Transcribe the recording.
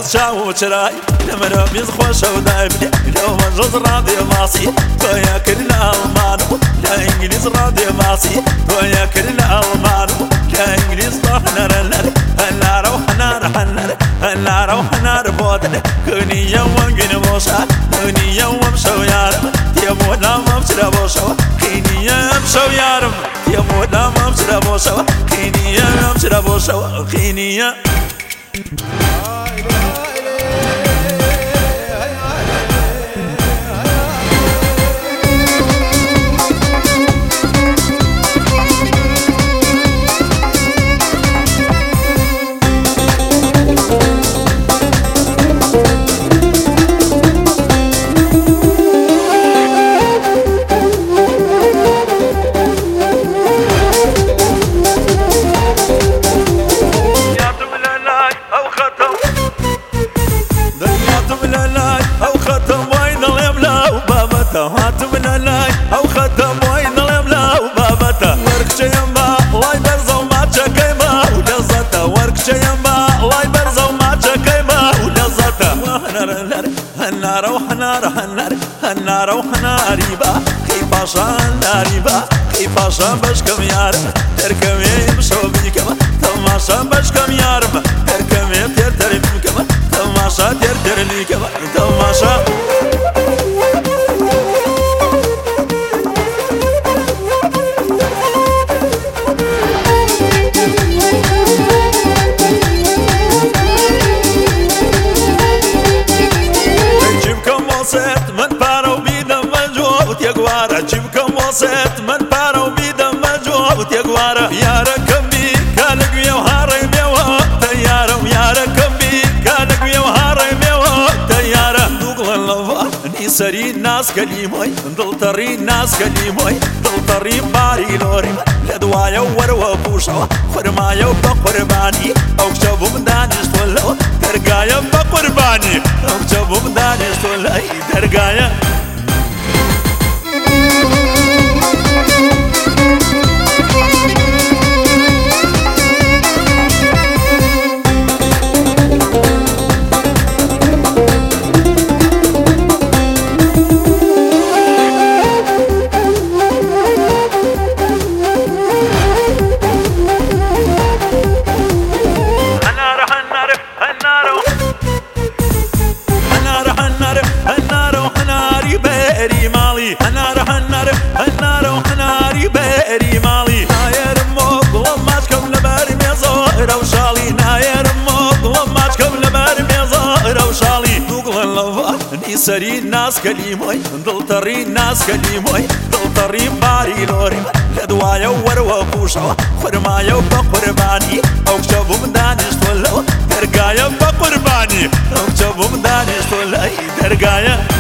بيز شاو شراي لمرا بيز خوش ودايم لو مجز راضي ماسي تويا كلنا المانو لا انجليز راضي ماسي تويا كلنا المانو لا انجليز طهنا هلا روحنا رحنا هلا روحنا ربوتنا كوني يوم قنبوشا كوني يوم شو يارم يمونا ممسر بوشا كيني يوم شو يارم يمونا ممسر بوشا كيني يوم ممسر بوشا كيني هات من اللاي او ختم وين الاملا وبابته ورك شيما الله يبرزه وما تشكيما ولزته ورك شيما الله يبرزه وما تشكيما ولزته النار وحنار النار وحنار ريبا كيفاشا ريبا كيفاشا بشكم يارم تركم يمشوا بيكم تماشا بشكم يارم تركم ترتر بيكم تماشا ترتر ليكم تماشا من بارو بيدم مجوت يقوارا جيبكم وصيت من بارو بيدم مجوت يقوارا يا ركم بي كانك ويا وهاري بيوا تيارا ويا ركم بي كانك ويا وهاري بيوا تيارا دوغل اللوفا نيسري ناس كليموي دلتري ناس كليموي دلتري باري لوري لدوايا وروا بوشوا خرمايا وبقرباني او شبو مدانيش تولو ترقايا بقرباني او شبو مدانيش تولو ترقايا أنا رح النار وحناري بيري مالي ناير موق لما تكم لباري ميزار وشالي ناير موق لما تكم لباري ميزار وشالي دوغل اللوفا نيسري ناس كليموي دلتري ناس كليموي دلتري باري لوري لدوايا وروا بوشوا خرمايا وبقرباني او شبو مدانيش تولو ترقايا بقرباني او شبو مدانيش تولو ترقايا